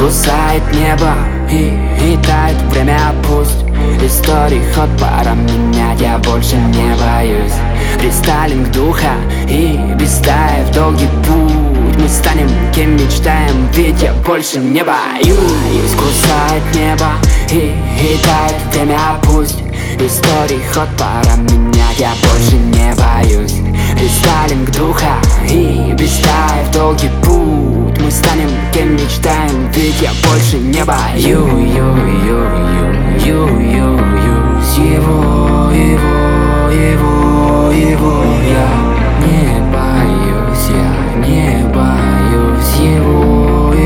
Кусает небо и тает время, пусть истории ход, пора менять, я больше не боюсь. Рестайлинг духа и без стаи в долгий путь. Мы станем кем мечтаем, ведь я больше не боюсь. Кусает небо и тает время, пусть истории ход, пора менять, я больше не боюсь. Рестайлинг духа и без стаи в долгий путь. Мы станем кем мечтаем, ведь я больше не боюсь. Его я не боюсь, я не боюсь его.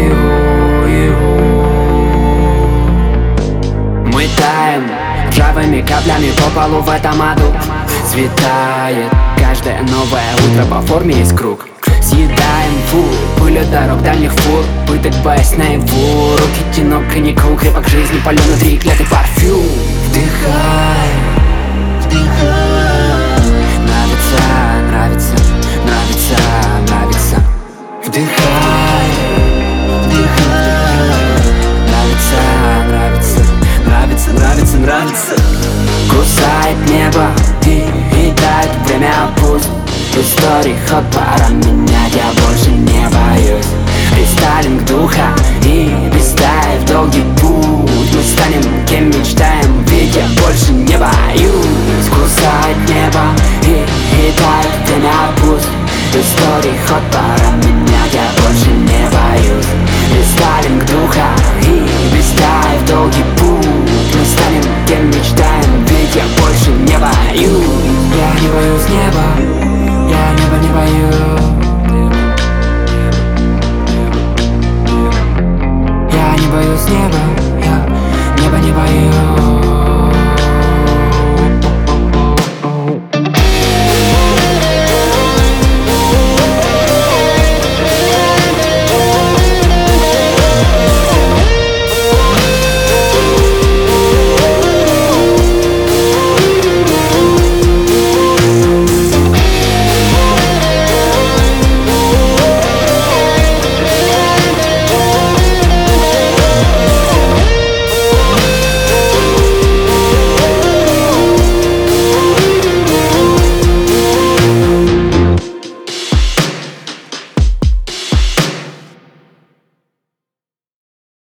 Мы таем ржавыми каплями по полу в этом аду. Светает каждое новое утро, по форме есть круг. Съедаем фур, пыль от дорог дальних фур. Пыток боясь наяву, руки тянут коньяку. Крепок жизни, палёный треклятый парфюм. Вдыхай, вдыхай. Нравится, нравится, нравится, нравится. Вдыхай, вдыхай. Нравится, нравится, нравится, нравится, нравится. Кусает небо и тает время, пусть истории ход, пора менять, я больше не боюсь. Рестайлинг духа и без стаи в долгий путь. Мы станем кем мечтаем, ведь я больше не боюсь. Кусает небо и тает время, пусть истории ход,